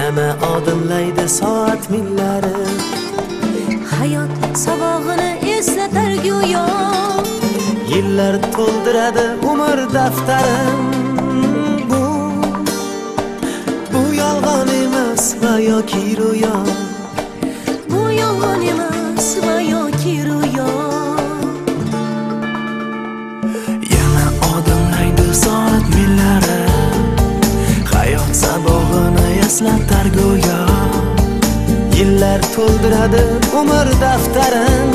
yana odimlaydi soat millari. Hayot sabog'ini eslatar go'yo, Yillar to'ldiradi umr daftarim. Bu yolg'on emas va yoki ro'yo. bu yolg'on emas va yoki ro'yo. Yana odimlaydi soat millari. Hayot sabog'ini eslatar go'yo, Yillar to'ldiradi umr daftarim.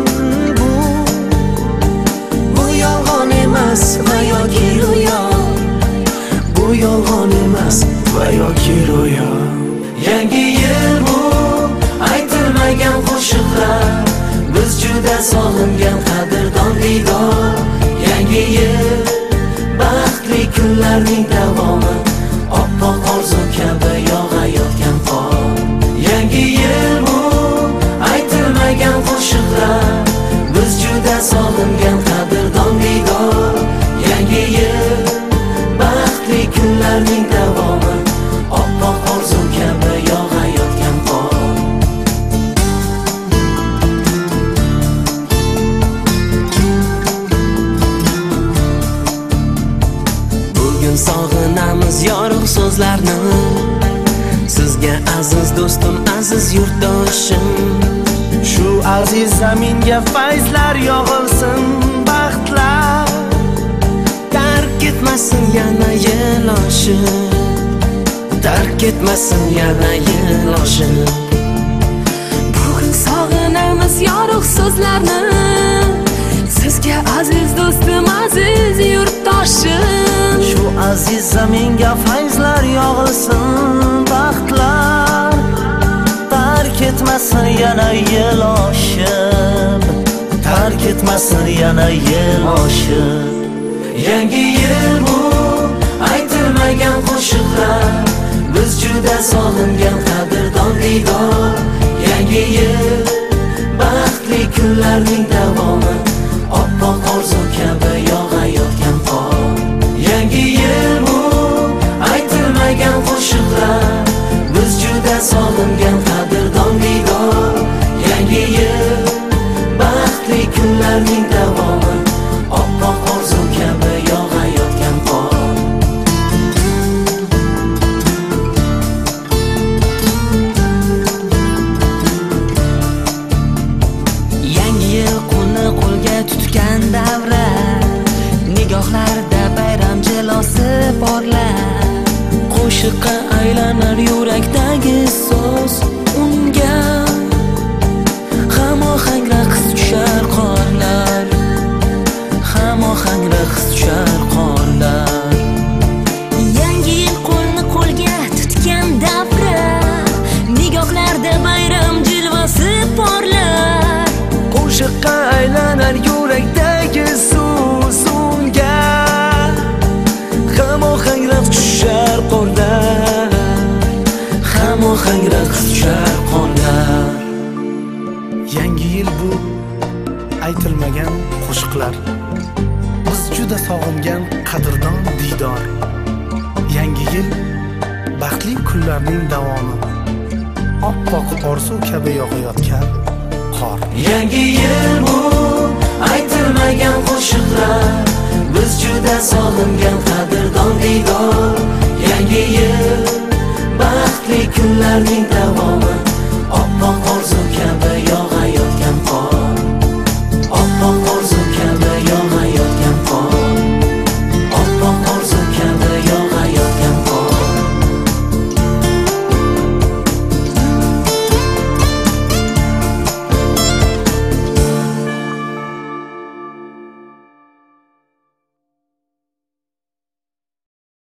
Bu yolg'on emas va yoki ro'yo. Bu yolg'on emas va yoki ro'yo. Yangi yil bu aytilmagan qo'shiqlar, biz juda sog'ingan qadrdon diydor. Yangi yil baxtli kunlarning davomi, oppoq orzu kabi yog'ayotgan qor. Yangi yil bu aytilmagan qo'shiqlar, biz juda sog'ingan qadrdon diydor. Yangi yil baxtli kunlarning davomi, oppoq orzu kabi yog'ayotgan qor. Bugun sog'inamiz yorug' so'zlarni, sizga aziz do'stim, aziz yurtdoshim. Shu aziz zaminga fayzlar yog'ilsin, baxtlar tark etmasin yana yeloshib, tark etmasin yana yeloshib. Bugun sog'inamiz yorug' so'zlarni, sizga aziz do'stim, aziz yurtdoshim. Shu aziz zaminga fayzlar yog'ilsin, baxtlar tark etmasin yana yeloshib, tark etmasin yana yeloshib. Yangi yil bu aytilmagan qo'shiqlar, biz juda sog'ingan qadrdon diydor. Yangi yil baxtli kunlarning davomi, oppoq orzu kabi yog'ayotgan qor. Yangi yil bu aytilmagan qo'shiqlar, biz juda sog'ingan qadrdon diydor. Yangi yil baxtli kunlarning davomi, oppoq orzu kabi yog'ayotgan qor. Yangi yil qo'lni qo'lga tutgan davra, nigohlarda bayram jilosi porlar. Qo'shiqqa aylanar yurakdagi so'z, unga hamohang raqs tushar qorlar, hamohang raqs tushar qorlar. Yangi yil qo'lni qo'lga tutgan davra, nigohlarda bayram jilvasi porlar. Qo'shiqqa aylanar yurakdagi so'z, unga hamohang raqs tushar qorlar, hamohang raqs tushar qorlar. Yangi yil bu aytilmagan qo'shiqlar, biz juda sog'ingan qadrdon diydor. Yangi yil baxtli kunlarning davomi, oppoq orzu kabi yog'ayotgan qor. Yangi yil bu aytilmagan qo'shiqlar, biz juda sog'ingan qadrdon diydor. Yangi yil baxtli kunlarning